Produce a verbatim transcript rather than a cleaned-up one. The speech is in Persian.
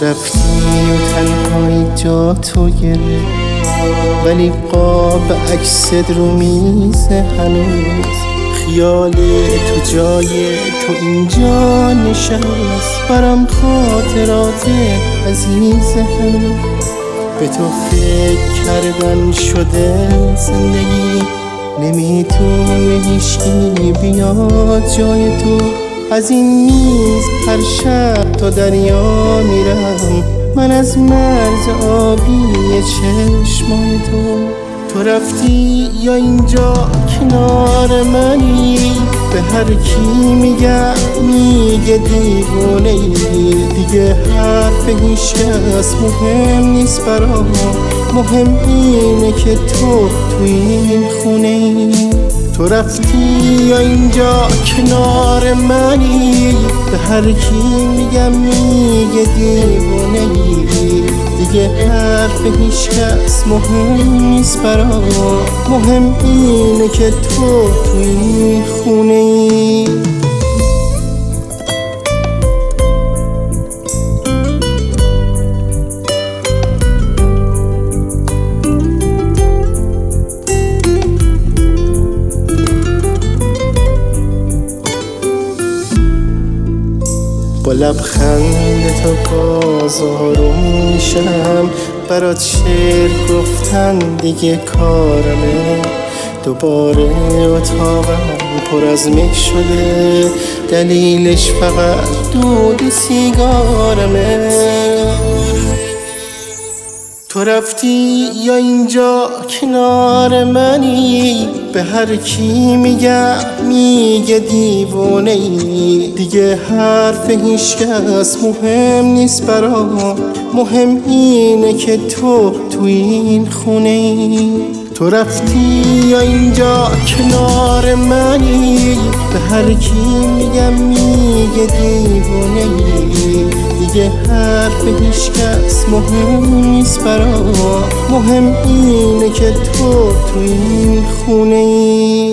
رفتی و تنهایی جا تو گرفت، ولی قاب عکست رو میزه هنوز. خیال تو جای تو اینجا نشست، برام خاطرات عزیز هنوز. به تو فکر کردن شده زندگی، نمیتونه هیچکی بیاد جای تو. از این میز هر شب تا دریا میرم، من از مرز آبی چشمای تو. تو رفتی یا اینجا کنار منی، به هر کی میگم میگه دیوونه ای. دیگه حرف هیچ کس مهم نیست برام، مهم اینه که تو توی این خونه ای. تو رفتی یا اینجا کنار منی، به هر کی میگم میگه دیوونه ای. دیگه حرف هیچ کس مهم نیست برام، مهم اینه که تو توی خونه ای. با لبخند تو باز آروم میشم، برات شعر گفتن دیگه کارمه. دوباره اتاقم پر از مه شده، دلیلش فقط دود سیگارمه. تو رفتی یا اینجا کنار منی، به هر کی میگم میگه دیوونه ای. دیگه حرف هیچ کس مهم نیست برام، مهم اینه که تو توی این خونه ای. تو رفتی یا اینجا کنار منی، به هر کی میگم میگه دیوونه ای. دیگه حرف هیچ کس مهم نیست برام، مهم اینه که تو توی این خونه ای.